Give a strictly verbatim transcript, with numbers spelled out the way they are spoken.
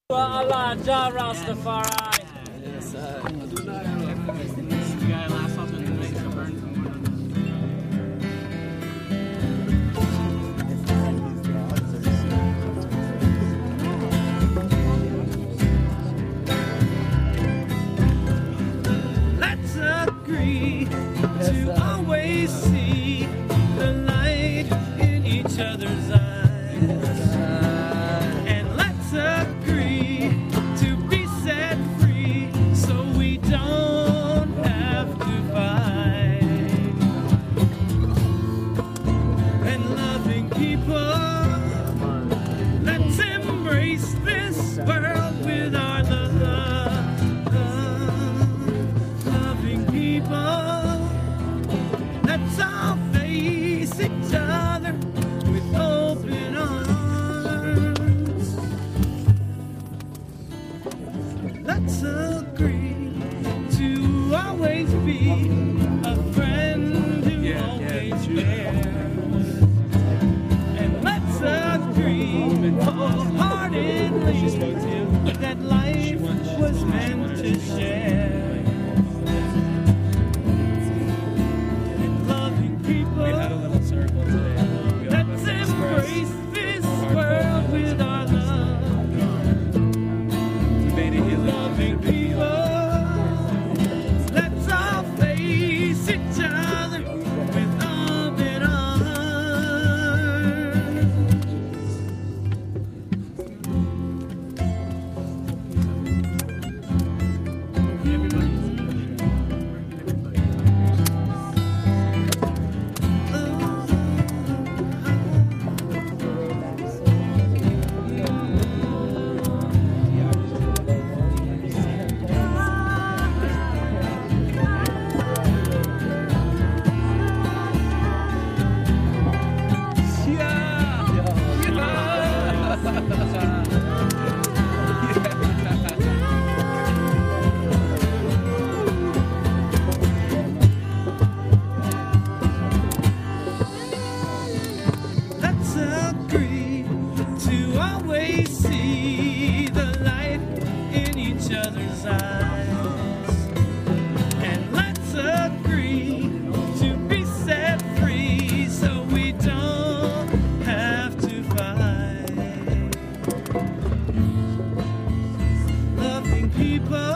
Allah, Jah Rastafari. Yes, sir. Let's agree to always see the light in each other's eyes. Let's agree to always be a friend who yeah, always yeah, cares. And let's agree wholeheartedly that life was meant to share. And loving people, let's embrace this world with our love. Loving people, let's all face each other with open arms. Let's agree to always see the light in each other's eyes. And let's agree to be set free so we don't have to fight. Loving people.